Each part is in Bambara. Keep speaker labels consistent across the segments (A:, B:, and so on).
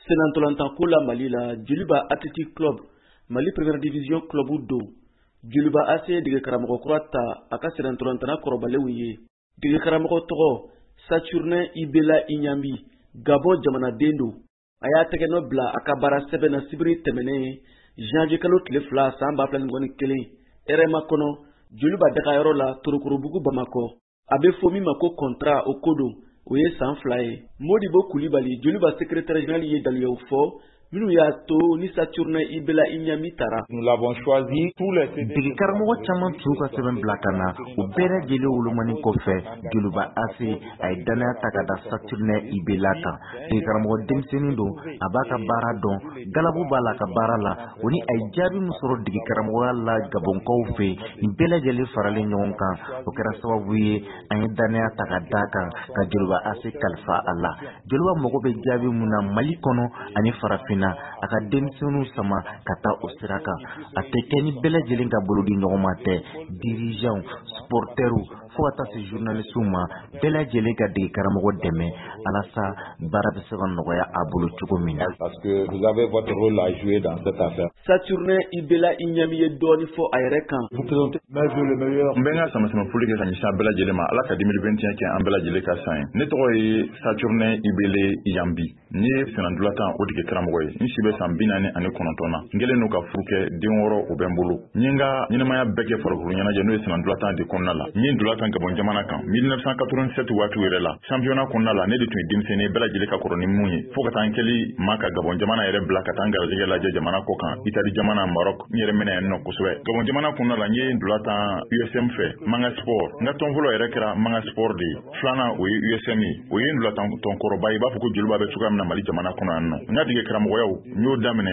A: Senantolantan la Mali la Joliba Athletic Club Mali Première Division Club do Joliba AC dege karamɔgɔ kura ta a ka senantolantana kɔrɔbalew ye dege karamɔgɔ tɔgɔ Saturnin Ibela Inyambi Gabon jamanaden do a y'a tɛgɛ nɔ bila a ka baara sɛbɛn na sibiri tɛmɛnen janvier kalo tile 2 san 2021 RMA kɔnɔ Joliba dagayɔrɔ la Torokorobugu Bamakɔ a bɛ fɔ min ma ko contrat o ko don o ye san 2 ye Modibo Kulibali Joliba secrétaire général ye daliyaw fɔ minnu y'a to ni Saturnin Ibela Inyambi tara.
B: Nous l'avons choisi tous les
C: dege karamɔgɔ caman t'u ka sɛbɛn bila ka na u bɛɛ lajɛlen wolomani kɔfɛ Joliba AC a ye danaya ta ka da Saturnin Ibela kan. Dege karamɔgɔ denmisɛnnin don a b'a ka baara dɔn galabu b'a la ka baara la o ni a ye jaabi min sɔrɔ dege karamɔgɔya la Gabonkaw fɛ nin bɛɛ lajɛlen faralen ɲɔgɔn kan o kɛra sababu ye an ye danaya ta ka da kan ka Joliba AC kalifa a la. Joliba mago bɛ jaabi mun na Mali kɔnɔ ani farafinna a ka denmisɛnninw sama ka taa o sira kan a tɛ kɛ ni bɛɛ lajɛlen ka bolo di ɲɔgɔn ma tɛ dirigeants supporters fo ka taa se journalistes ma bɛɛ lajɛlen ka dege karamɔgɔ dɛmɛ alasa baara bɛ se ka nɔgɔya a bolo cogo min na.
B: Parce que vous avez votre rôle à jouer dans cette affaire.
A: Saturnin Ibela Inyambi ye dɔɔni fɔ a yɛrɛ kan.
D: Vous présentez le meilleur.
E: N bɛ n ka sama foli kɛ ka ɲɛsin an bɛɛ lajɛlen ma Ala ka 2021 kɛ an bɛɛ lajɛlen ka san ye. Ne tɔgɔ ye Saturnin Ibela Inyambi. N ye senantolatan o dege karamɔgɔ ye. N si bɛ san 49 na. N kɛlen n'o ka furu kɛ den 6 o bɛ n bolo. N ye n ka ɲɛnamaya bɛɛ kɛ farikolo ɲɛnajɛ n'o ye senantolatan de kɔnɔna la. N ye ndolantan Gabon jamana kan 1987 waati yɛrɛ la. Championnat kɔnɔna la ne de tun ye denmisɛnnin bɛɛ lajɛlen ka kɔrɔ ni mun ye. Fo ka taa n kɛli maa ka Gabon jamana yɛrɛ bila ka taa n garijɛgɛ lajɛ jamana kɔ kan. Italie jamana Maroc n yɛrɛ mɛnna yen nɔ kosɛbɛ. Gabon jamana kɔnɔna la n ye ndolantan USM fɛ Manga Sport. N ka tɔn fɔlɔ yɛrɛ kɛra Manga Sport de ye. Filanan o ye USM ye. O ye ndolantan tɔnkɔrɔba ye i b'a fɔ ko Joliba bɛ cogoya min na Mali jamana kɔnɔ yan nɔ. N ka dege karamɔgɔyaw n y'o daminɛ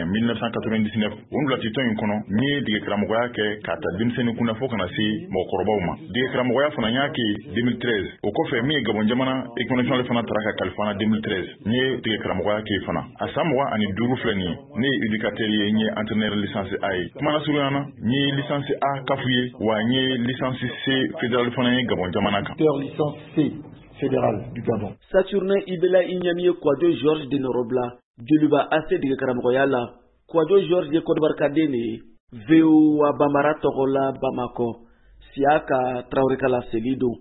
E: 1999 o ndolatitɔn in kɔnɔ n ye dege karamɔgɔya kɛ k'a ta denmisɛnnin kunna fo kana se mɔgɔkɔrɔbaw ma. Dege karamɔgɔya fana n y'a kɛ 2013 o kɔfɛ min ye Gabon jamana équipe nationale fana tara ka kalifa na 2013 n ye dege karamɔgɔya kɛ fana a san 25 filɛ nin ye ne ye éducateur ye n ye entraîneur licence A ye kuma lasurunya na n ye licence A CAF ye wa n ye licence C fédéral fana ye Gabon jamana kan.
D: Licence C fédéral du Gabon.
A: Saturnin Ibela Inyambi ye Kwadwo George de Norobla Joliba AC dege karamɔgɔya la Kwadwo George ye Côte d'Ivoire kaden de ye VOA Bambara tɔgɔ la Bamakɔ Siaka Traoré Kala Selido.